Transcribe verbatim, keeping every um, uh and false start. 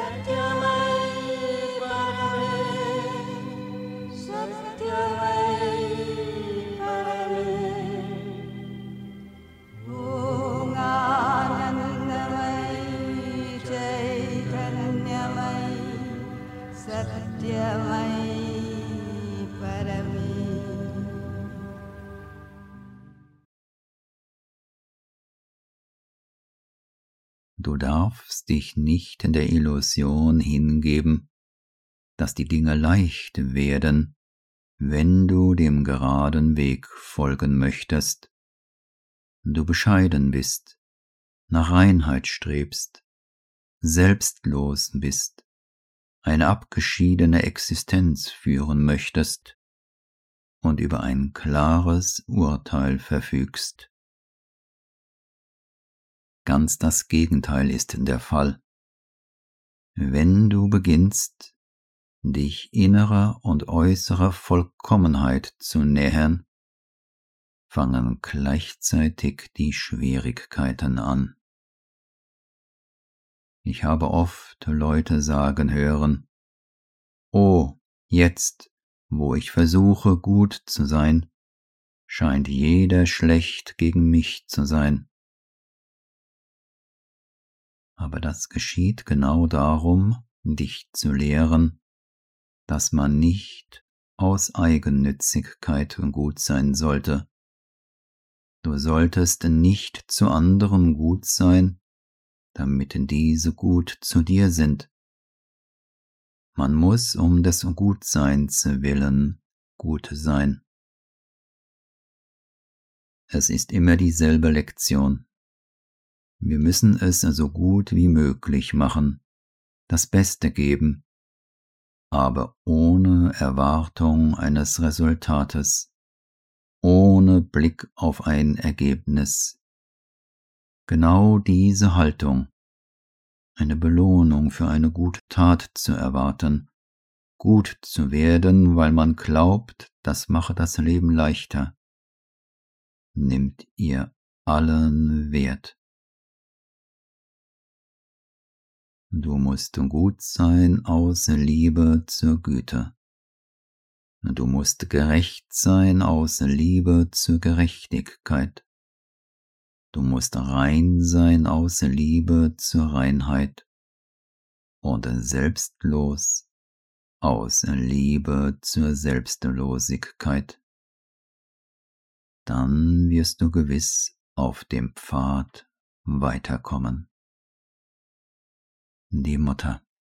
Du darfst dich nicht in der Illusion hingeben, dass die Dinge leicht werden, wenn du dem geraden Weg folgen möchtest, du bescheiden bist, nach Reinheit strebst, selbstlos bist, eine abgeschiedene Existenz führen möchtest und über ein klares Urteil verfügst. Ganz das Gegenteil ist der Fall. Wenn du beginnst, dich innerer und äußerer Vollkommenheit zu nähern, fangen gleichzeitig die Schwierigkeiten an. Ich habe oft Leute sagen hören: Oh, jetzt, wo ich versuche, gut zu sein, scheint jeder schlecht gegen mich zu sein. Aber das geschieht genau darum, dich zu lehren, dass man nicht aus Eigennützigkeit gut sein sollte. Du solltest nicht zu anderen gut sein, damit diese gut zu dir sind. Man muss um des Gutseins willen gut sein. Es ist immer dieselbe Lektion. Wir müssen es so gut wie möglich machen, das Beste geben, aber ohne Erwartung eines Resultates, ohne Blick auf ein Ergebnis. Genau diese Haltung, eine Belohnung für eine gute Tat zu erwarten, gut zu werden, weil man glaubt, das mache das Leben leichter, nimmt ihr allen Wert. Du musst gut sein aus Liebe zur Güte. Du musst gerecht sein aus Liebe zur Gerechtigkeit. Du musst rein sein aus Liebe zur Reinheit und selbstlos aus Liebe zur Selbstlosigkeit. Dann wirst du gewiss auf dem Pfad weiterkommen. Die Mutter.